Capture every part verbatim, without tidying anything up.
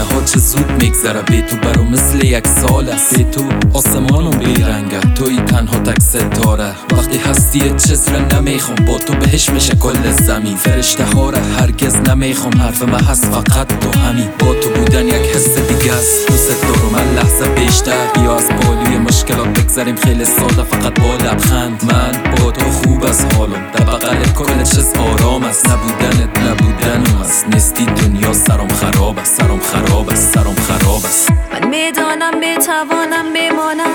دنیا ها چه زود میگذره، بی تو برو مثل یک سال است. بی تو آسمانم بیرنگه، توی تنها تک ستاره. وقتی هستی چیز را نمیخوام، با تو بهش میشه کل زمین. فرشته ها را هرگز نمیخوام، حرف من هست فقط تو همین. با تو بودن یک حس دیگه است، دوست دارم هر لحظه بیشتر. بیا از بالوی مشکلات بگذریم خیلی ساده، فقط با لبخند. من با تو خوب از حالم، در بغل کل چیز آرام است. نبودنت نبودنم است، نیستی دنیا سرم خراب است. سرم خراب است، سرم خراب است. من میدانم میتوانم بمانم،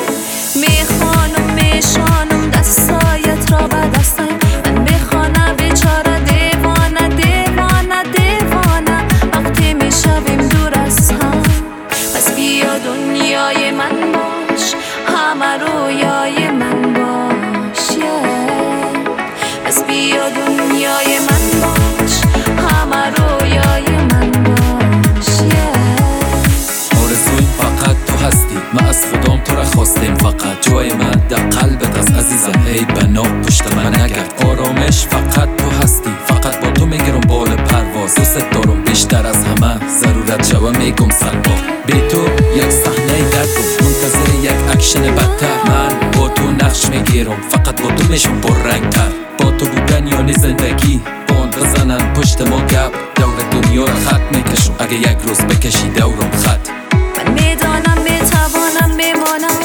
میخوانم میشانم دستایت را به دستم. من میخوانم بیچاره دیوانه دیوانه دیوانه، وقتی میشویم دور از هم. پس بیا دنیای من باش، همه رویای من باش. yeah. پس بیا دنیای من باش، همه رویای من باش. yeah. آرزویم فقط تو هستی، من از خدام تو را خواستیم. فقط جای من در قلبت از عزیزم، ای بنا پشت من نگرد. آرامش فقط تو هستی، فقط با تو میگیرم بال پرواز. دوست دارم بیشتر از همه، ضرورت شوه میگم صد بار. بی تو یک صحنه درد، منتظر یک اکشن بدتر. من با تو نقش میگیرم، فقط با تو میشم پررنگ تر. با تو بودن یعنی زندگی، باند بزنن پشت ما گپ. دور دنیا را خط میکشم، اگه یک روز بکشی دورم خط. من میدانم میتوانم بمانم،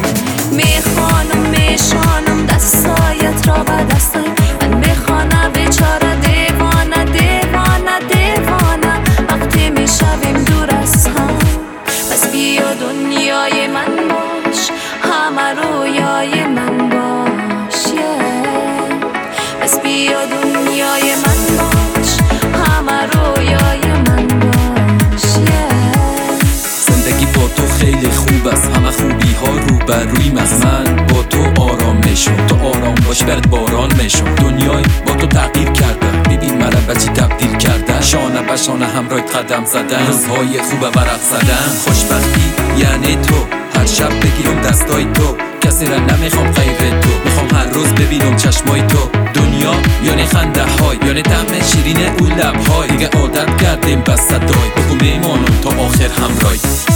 میخوانم میشانم دستایت را به دستم. من میخوانم بیچاره دیوانه دیوانه دیوانه، وقتی میشویم دور از هم. پس بیا دنیای من باش، همه رویای من باش. yeah. پس بیا دنیای من باش، همه رویای من باش. yeah. زندگی با تو خیلی خوب است، همه خوبی ها رو بر روی است. من با تو آرام میشم، تو آرام باش برد باران میشم. دنیای با تو تغییر کرده، ببین مرا به چی تبدیل کرده. شانه به شانه همراهت قدم زدن، روزهای خوب ورق زدن. خوشبختی یعنی تو، هر شب بگیرم دستای تو. کسی را نمیخوام غیر تو، میخوام هر روز ببینم چشمای تو. دنیا یعنی خنده های، یعنی طعم شیرین او لب های. دیگه عادت کردیم به صدای، بگو میمانم تا آخر همراهی.